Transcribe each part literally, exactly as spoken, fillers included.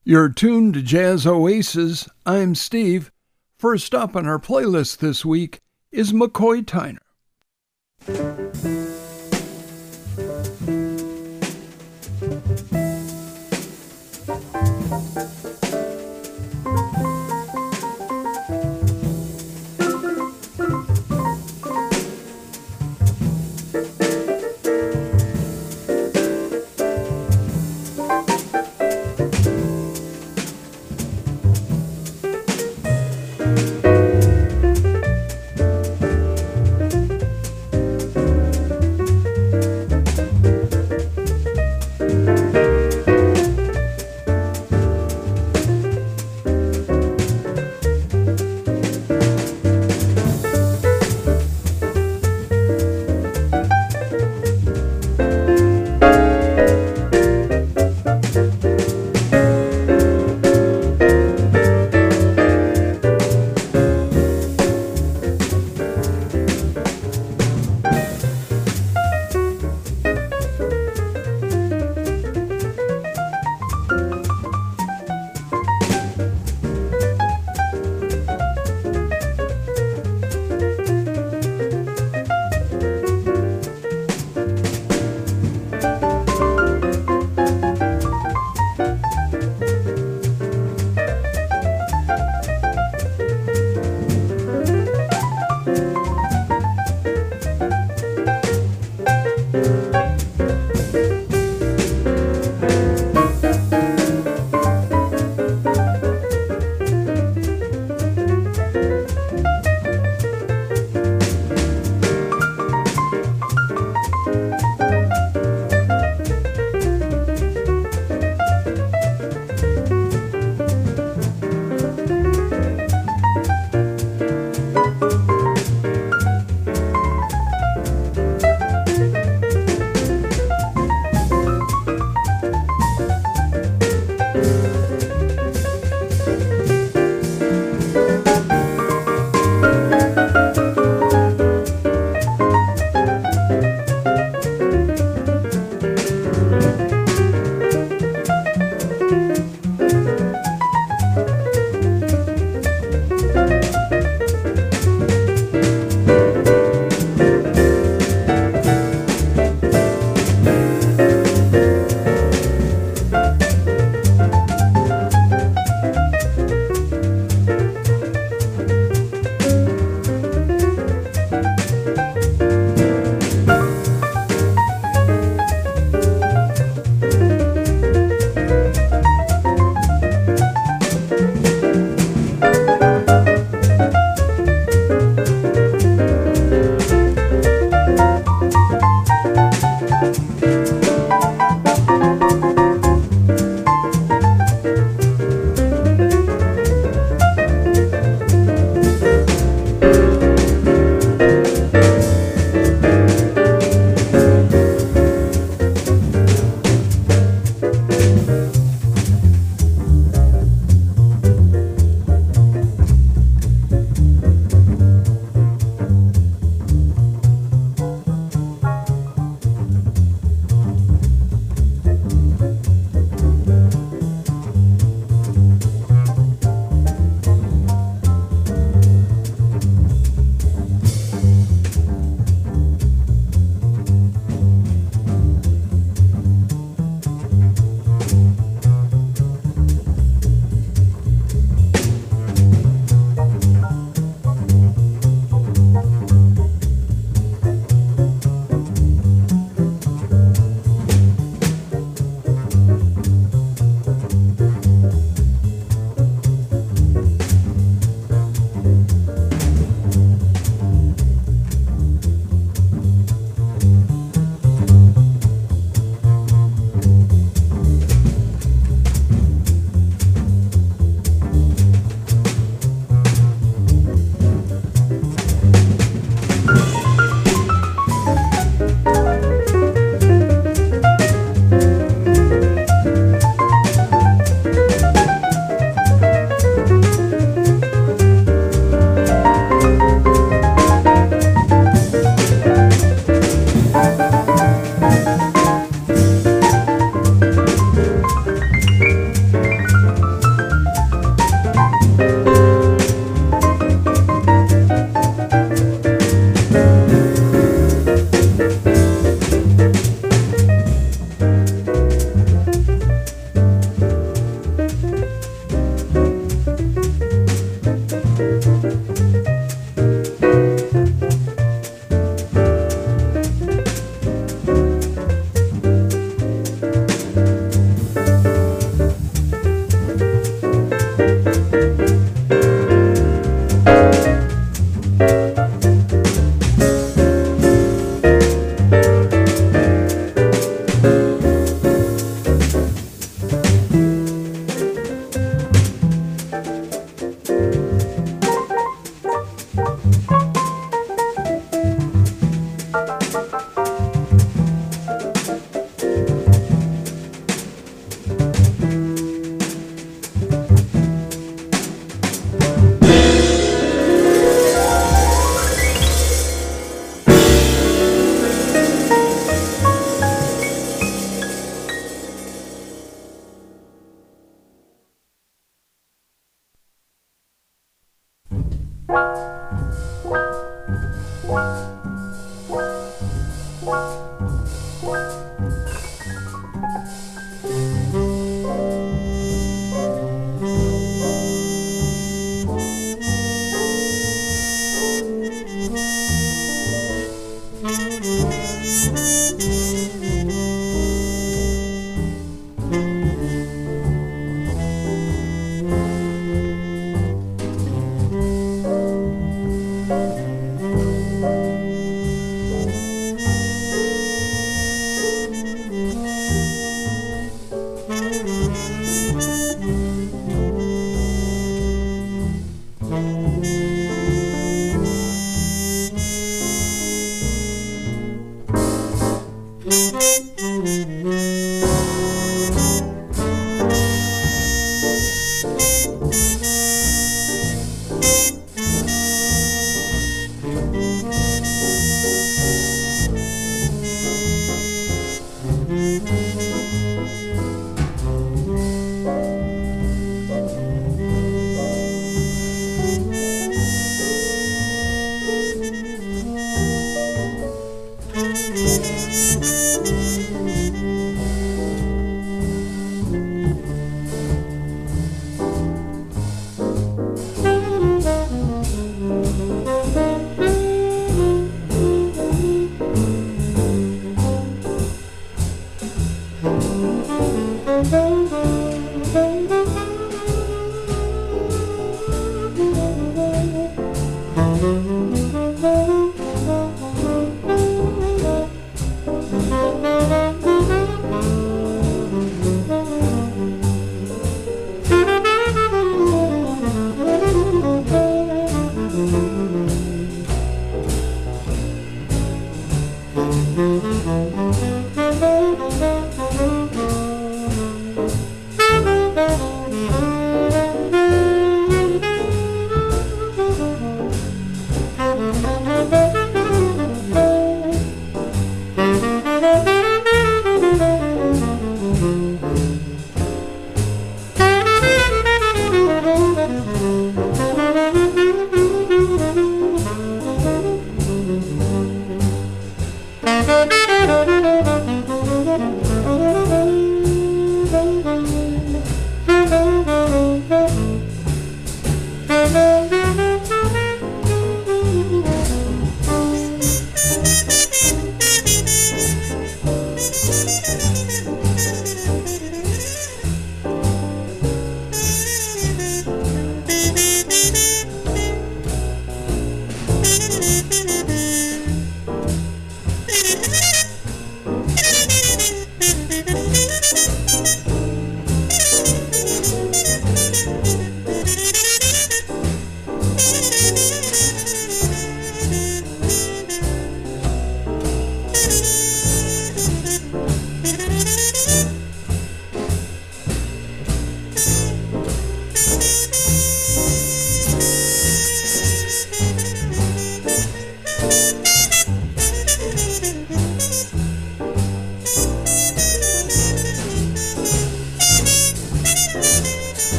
You're tuned to Jazz Oasis. I'm Steve. First up on our playlist this week is McCoy Tyner.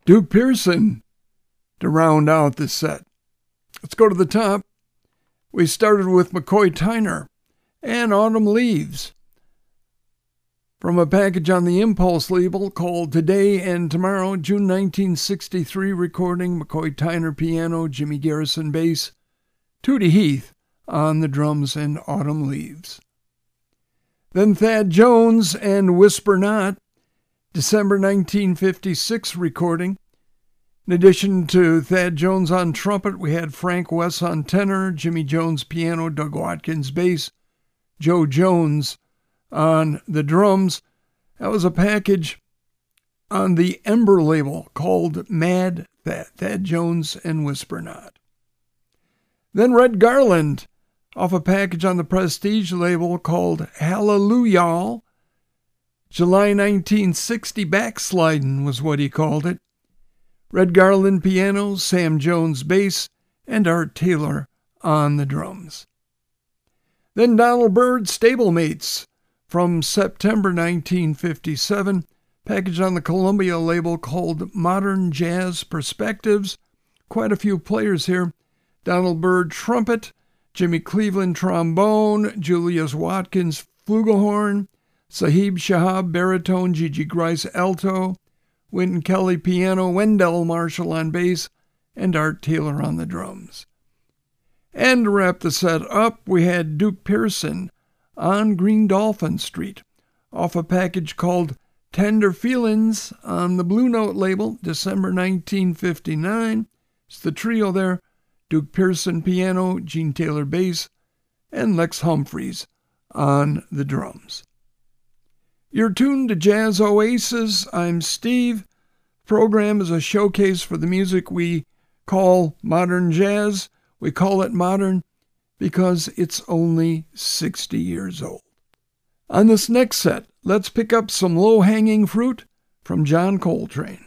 Duke Pearson to round out the set. Let's go to the top. We started with McCoy Tyner and Autumn Leaves from a package on the Impulse label called Today and Tomorrow, June nineteen sixty-three recording, McCoy Tyner piano, Jimmy Garrison bass, Tootie Heath on the drums, and Autumn Leaves. Then Thad Jones and Whisper Not, December nineteen fifty-six recording. In addition to Thad Jones on trumpet, we had Frank Wess on tenor, Jimmy Jones piano, Doug Watkins bass, Joe Jones on the drums. That was a package on the Ember label called Mad Thad, Thad Jones and Whisper Not. Then Red Garland off a package on the Prestige label called Hallelujah. July nineteen sixty, Backslidin' was what he called it. Red Garland piano, Sam Jones bass, and Art Taylor on the drums. Then Donald Byrd, Stablemates, from September nineteen fifty-seven, packaged on the Columbia label called Modern Jazz Perspectives. Quite a few players here. Donald Byrd, trumpet, Jimmy Cleveland, trombone, Julius Watkins, flugelhorn, Sahib Shahab, baritone, Gigi Grice, alto, Wynton Kelly, piano, Wendell Marshall on bass, and Art Taylor on the drums. And to wrap the set up, we had Duke Pearson on Green Dolphin Street, off a package called Tender Feelin's on the Blue Note label, December nineteen fifty-nine. It's the trio there, Duke Pearson piano, Gene Taylor bass, and Lex Humphreys on the drums. You're tuned to Jazz Oasis. I'm Steve. The program is a showcase for the music we call modern jazz. We call it modern because it's only sixty years old. On this next set, let's pick up some low-hanging fruit from John Coltrane.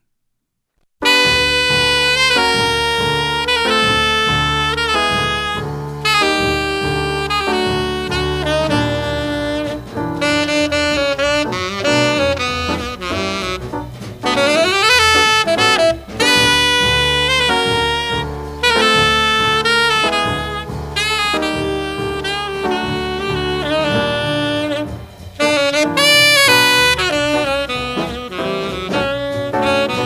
Thank you.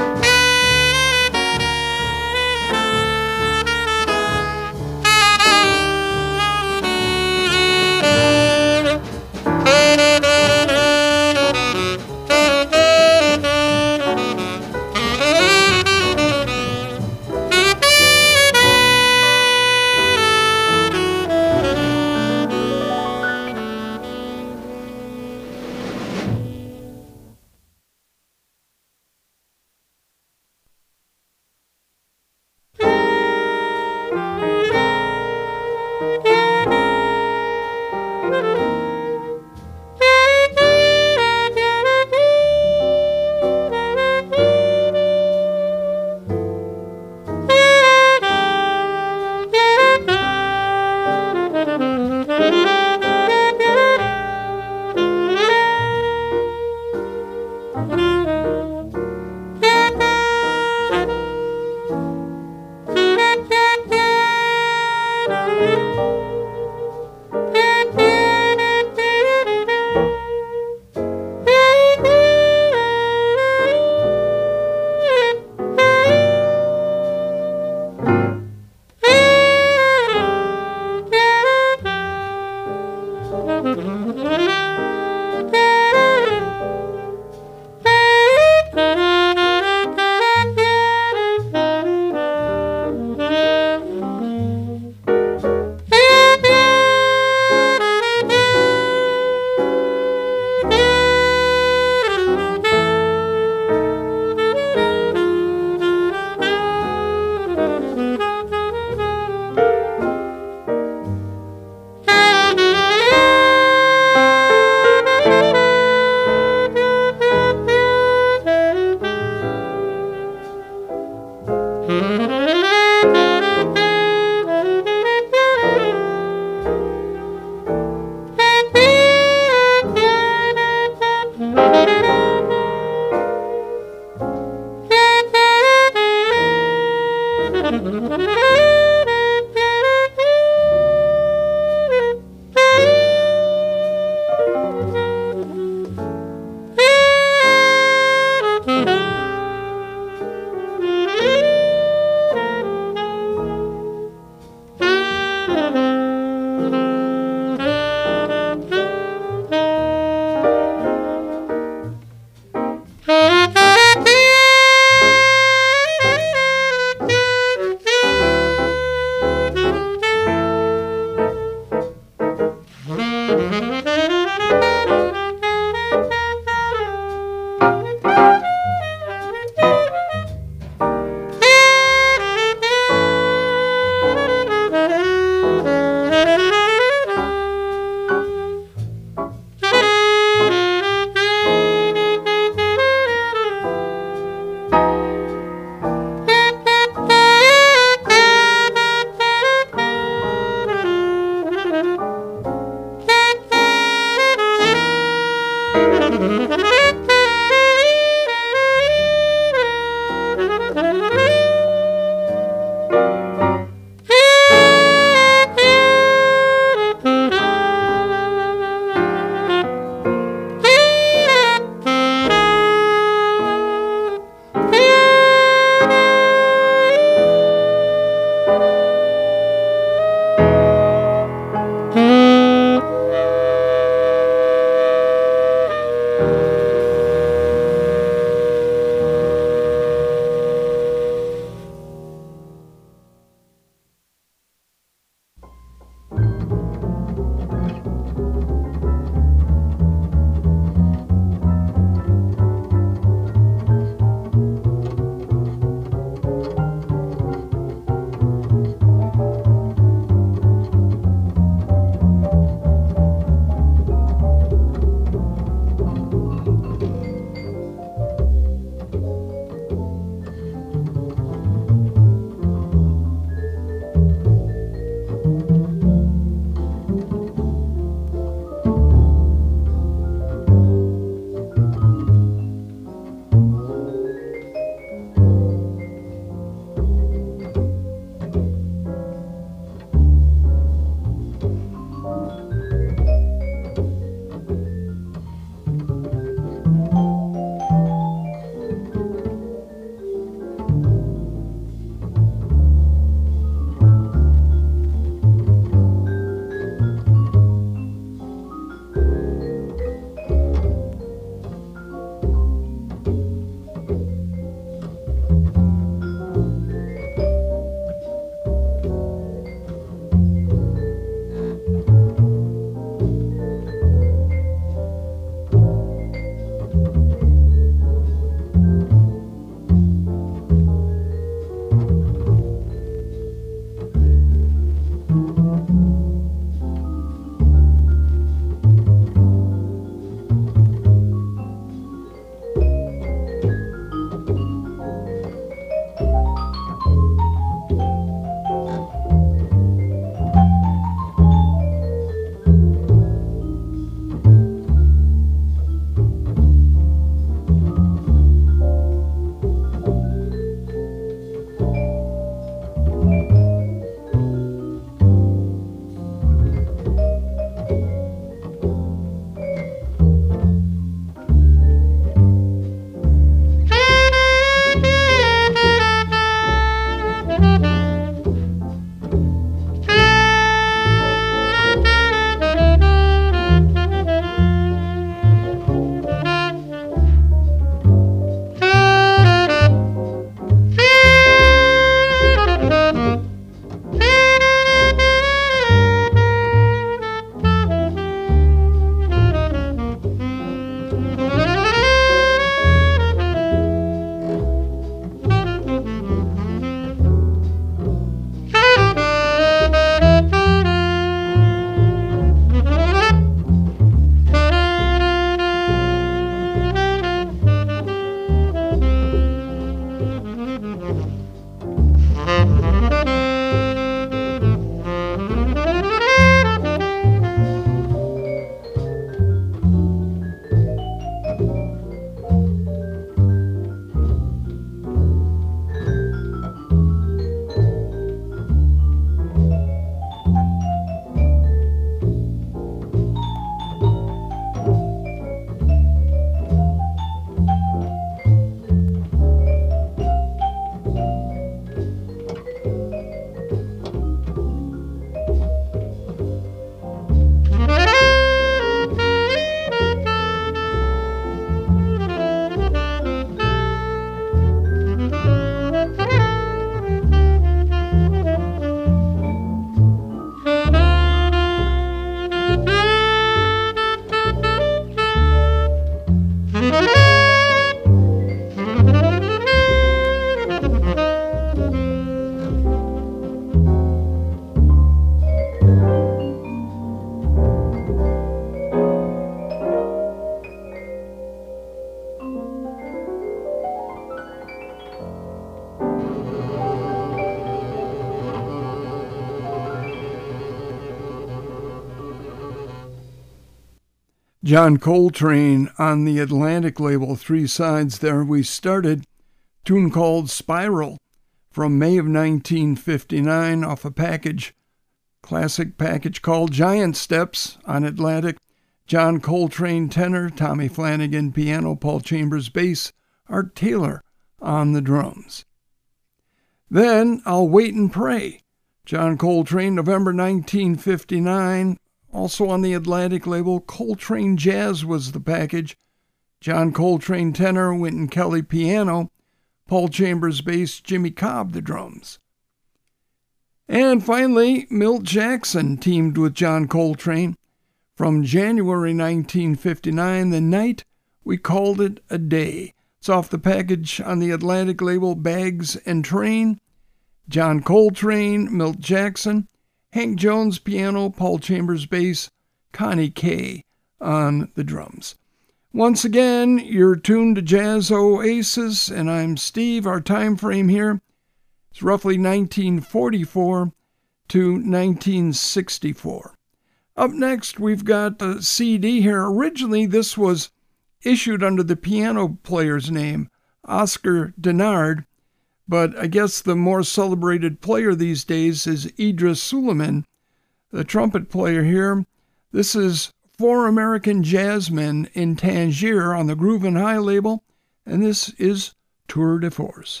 John Coltrane on the Atlantic label, three sides there. We started a tune called Spiral from May of nineteen fifty-nine off a package, classic package called Giant Steps on Atlantic. John Coltrane tenor, Tommy Flanagan piano, Paul Chambers bass, Art Taylor on the drums. Then I'll Wait and Pray. John Coltrane, November nineteen fifty-nine, also on the Atlantic label. Coltrane Jazz was the package. John Coltrane tenor, Wynton Kelly piano, Paul Chambers bass, Jimmy Cobb the drums. And finally, Milt Jackson teamed with John Coltrane from January nineteen fifty-nine, The Night We Called It a Day. It's off the package on the Atlantic label, Bags and Train. John Coltrane, Milt Jackson, Hank Jones piano, Paul Chambers bass, Connie Kay on the drums. Once again, you're tuned to Jazz Oasis, and I'm Steve. Our time frame here is roughly nineteen forty-four to nineteen sixty-four. Up next, we've got a C D here. Originally, this was issued under the piano player's name, Oscar Denard, but I guess the more celebrated player these days is Idris Suleiman, the trumpet player here. This is Four American Jazzmen in Tangier on the Groove and High label, and this is Tour de Force.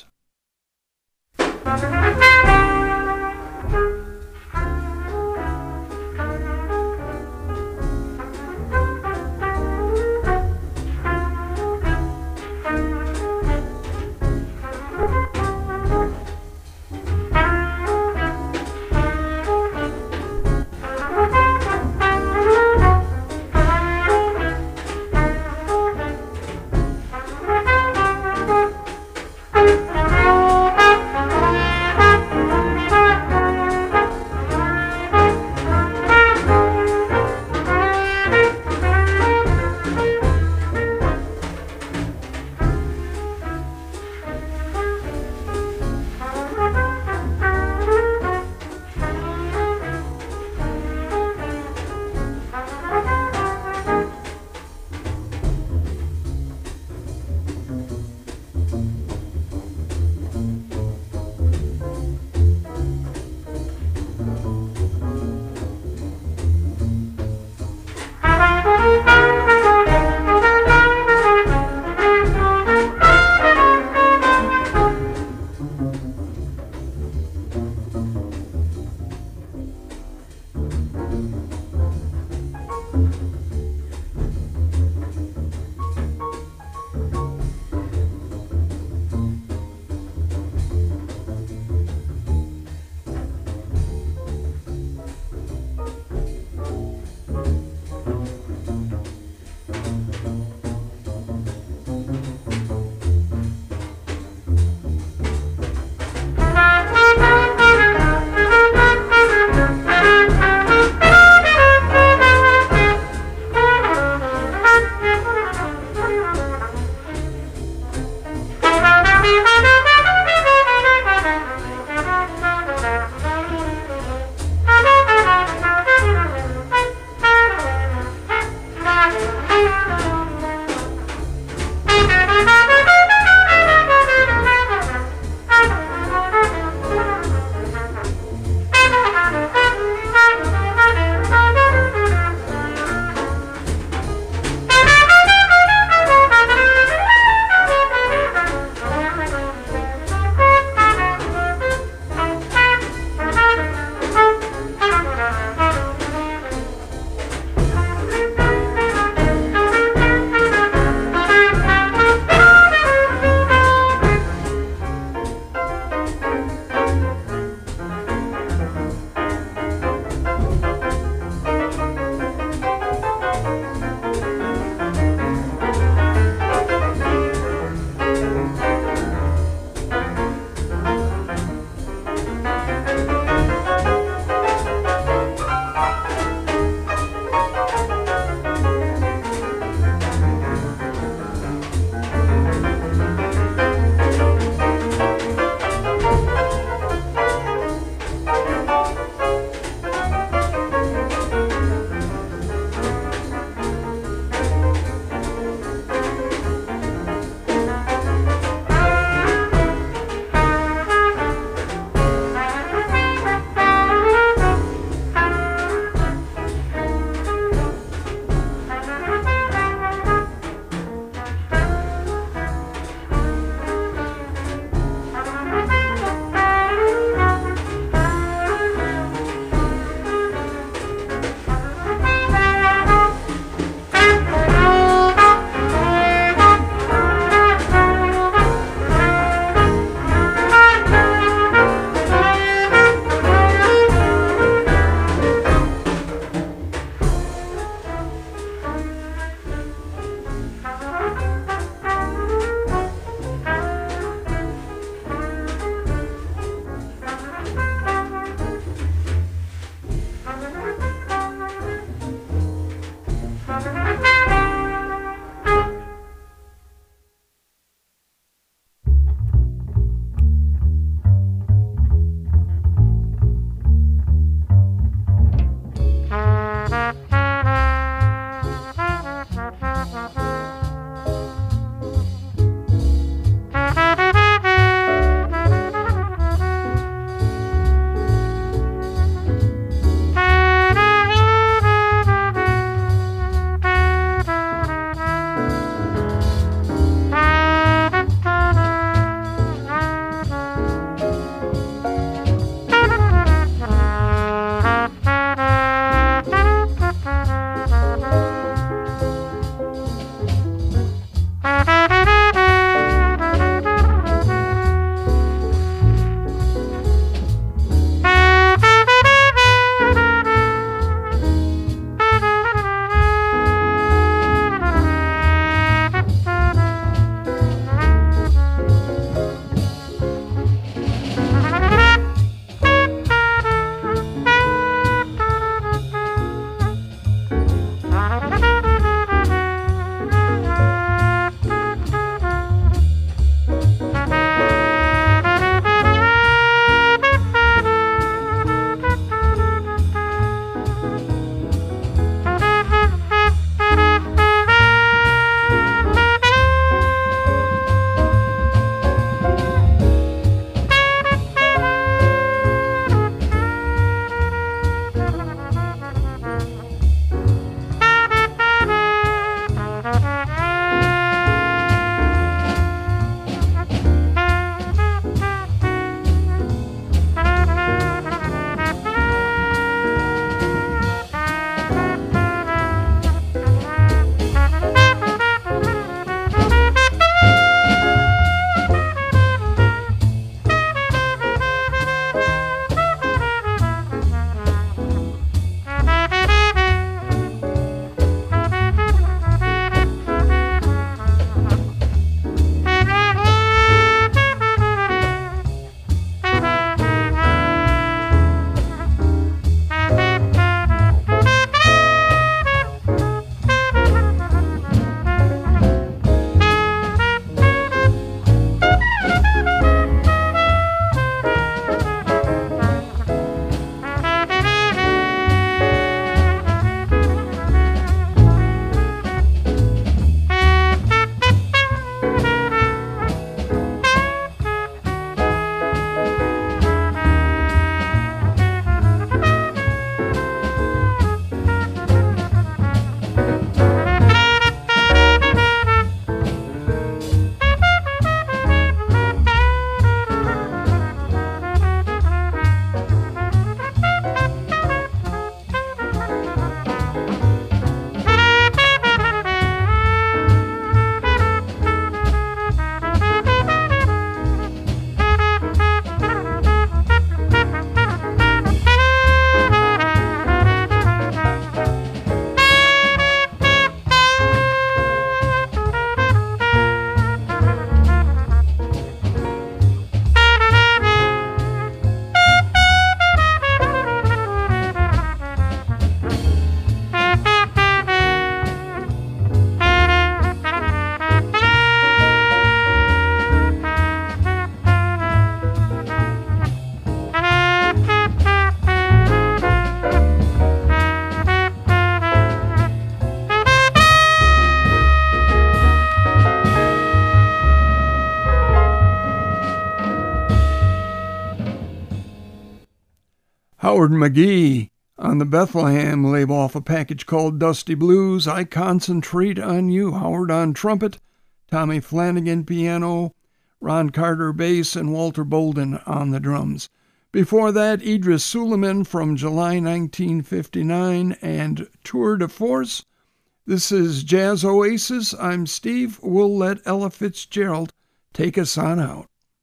Howard McGee on the Bethlehem label off a package called Dusty Blues. I Concentrate on You. Howard on trumpet, Tommy Flanagan piano, Ron Carter bass, and Walter Bolden on the drums. Before that, Idris Suleiman from July nineteen fifty-nine and Tour de Force. This is Jazz Oasis. I'm Steve. We'll let Ella Fitzgerald take us on out.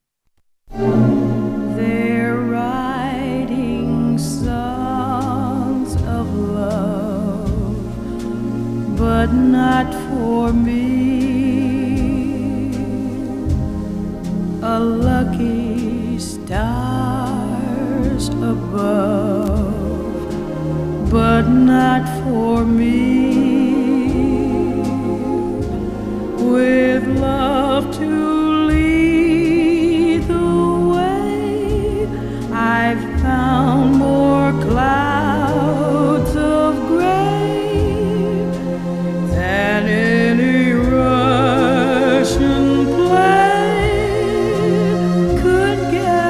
They're writing songs of love, but not for me. A lucky stars above, but not for me. With love to lead the way, I've found more clouds of gray than any Russian play could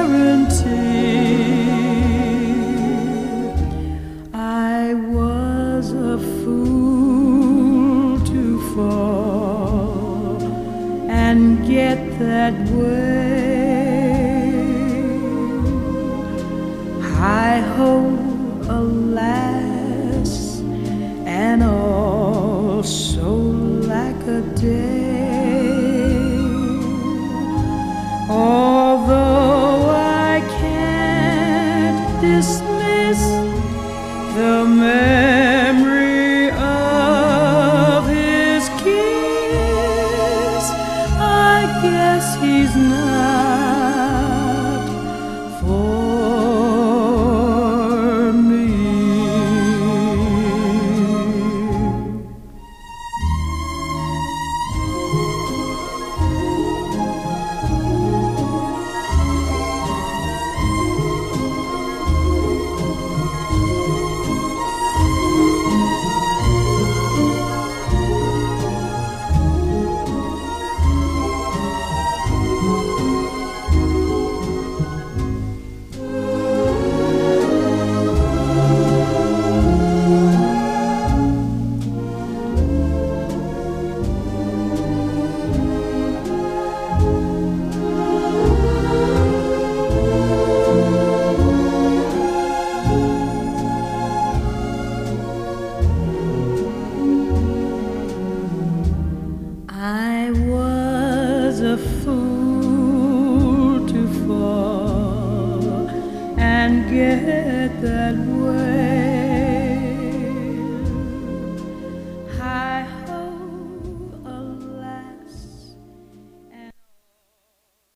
guarantee. I was a fool to fall and get that way. I hope, alas, and also lack a day. Although I can't dismiss the memory of his kiss, I guess he's not for me. I was a fool to fall and get that way.